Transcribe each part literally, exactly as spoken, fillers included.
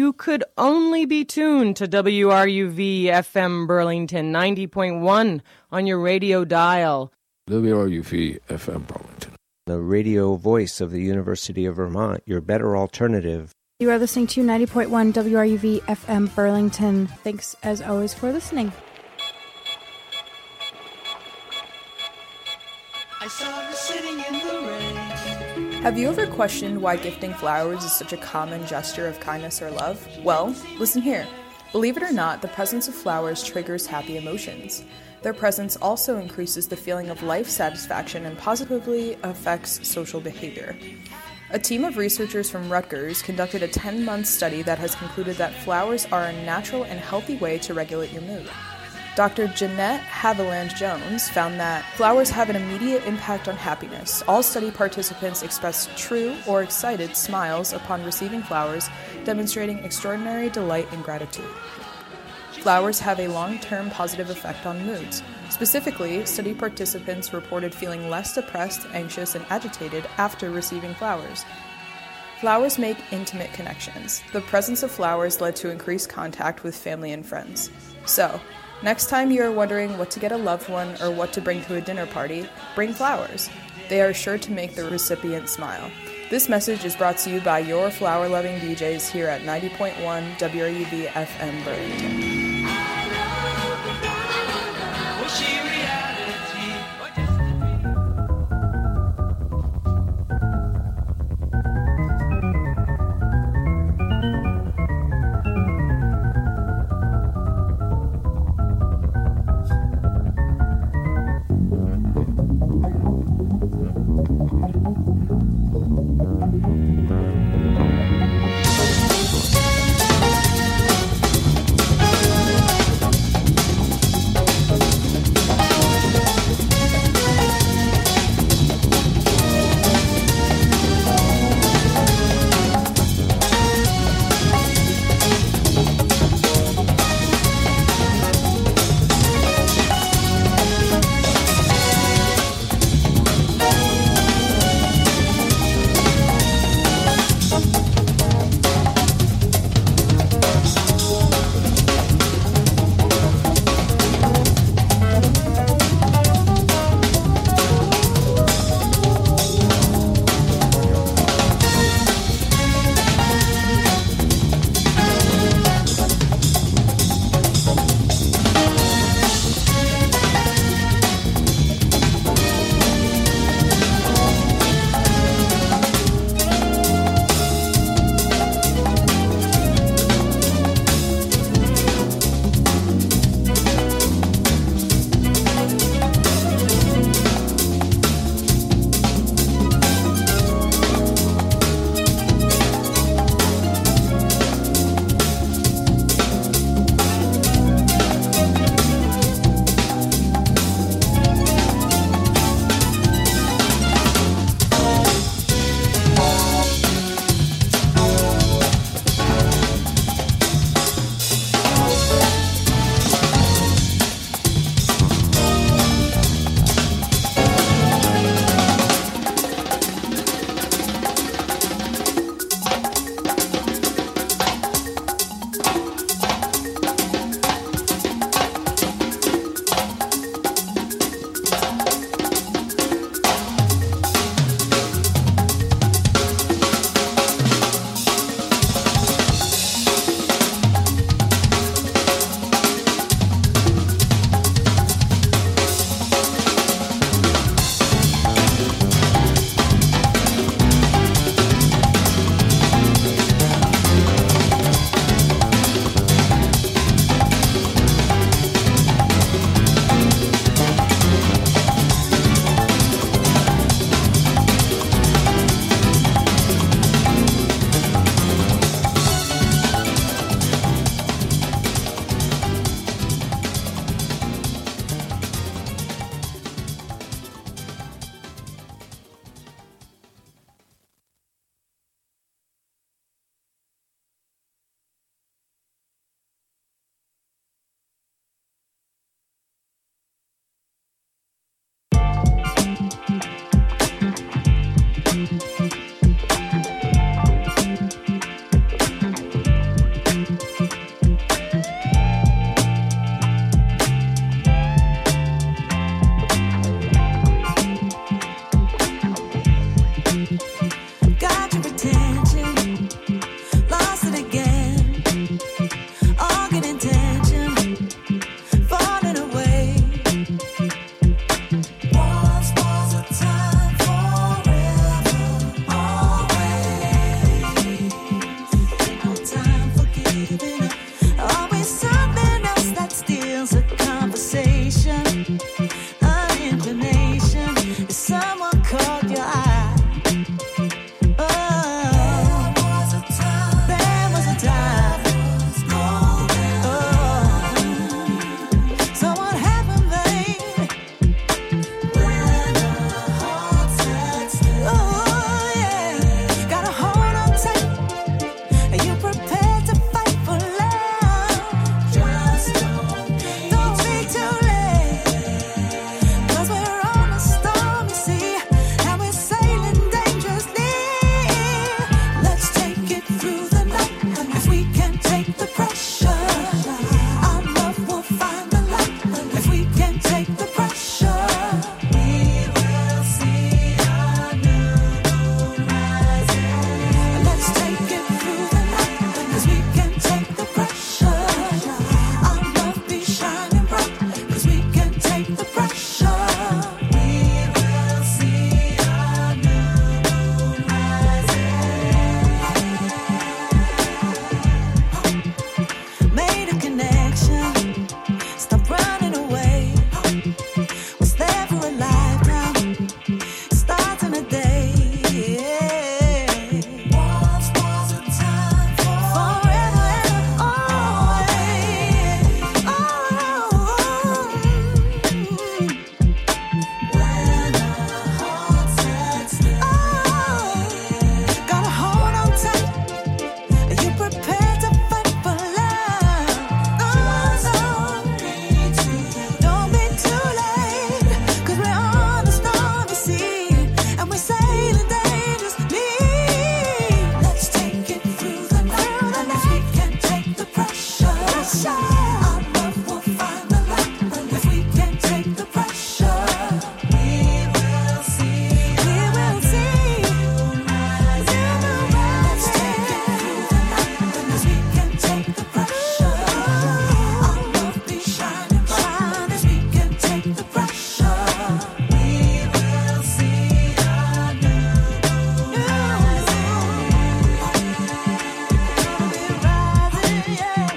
you could only be tuned to W R U V F M Burlington ninety point one on your radio dial. W R U V F M Burlington, the radio voice of the University of Vermont, your better alternative. You are listening to ninety point one W R U V F M Burlington. Thanks, as always, for listening. I saw her sitting in the rain. Have you ever questioned why gifting flowers is such a common gesture of kindness or love? Well, listen here. Believe it or not, the presence of flowers triggers happy emotions. Their presence also increases the feeling of life satisfaction and positively affects social behavior. A team of researchers from Rutgers conducted a ten-month study that has concluded that flowers are a natural and healthy way to regulate your mood. Doctor Jeanette Haviland-Jones found that flowers have an immediate impact on happiness. All study participants expressed true or excited smiles upon receiving flowers, demonstrating extraordinary delight and gratitude. Flowers have a long-term positive effect on moods. Specifically, study participants reported feeling less depressed, anxious, and agitated after receiving flowers. Flowers make intimate connections. The presence of flowers led to increased contact with family and friends. So, next time you are wondering what to get a loved one or what to bring to a dinner party, bring flowers. They are sure to make the recipient smile. This message is brought to you by your flower-loving D Js here at ninety point one W R U V F M Burlington. the pressure. We will see a new moon rising. Made a connection, stop running away. Was there for a lifetime, starting a day. Once was a time for forever and always. Oh, when our hearts set still. Oh, gotta hold on tight. Are you prepared to fight for love? Oh, don't be too late, 'cause we're on a stormy sea, and we're sailing dangerously. Let's take it through the night, and if we can take the pressure, our love will find the light. And if we can take the pressure, we will see, we will see. Let's take it through the night, and if we can take the pressure, our love be shining bright. If we can take the pressure, we will see a new moon rising, yeah.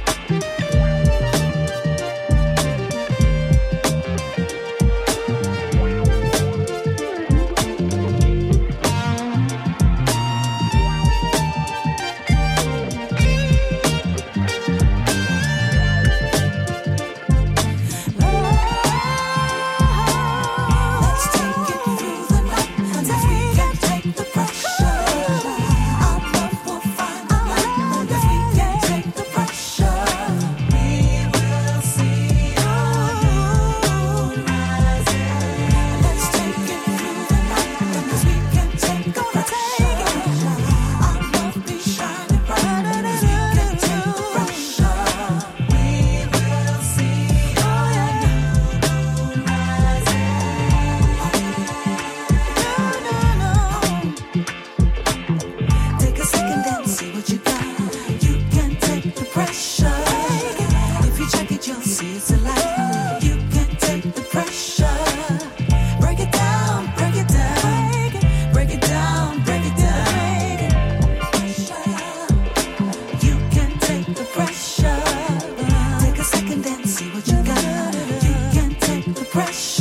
Let's take it through the night, and if we can take the pressure, our love will find the light. And if we can take the pressure, we will see a new moon rising. Let's take it through the night, and if we can take the pressure, our love be shining bright. And if we can take the pressure, we will see a new moon rising. Take a second and see what you got. You can take the pressure. If you check it, you'll see it's a light. You can take the pressure. Break it down, break it down. Break it down, break it down. You can take the pressure. Take a second and see what you got. You can take the pressure.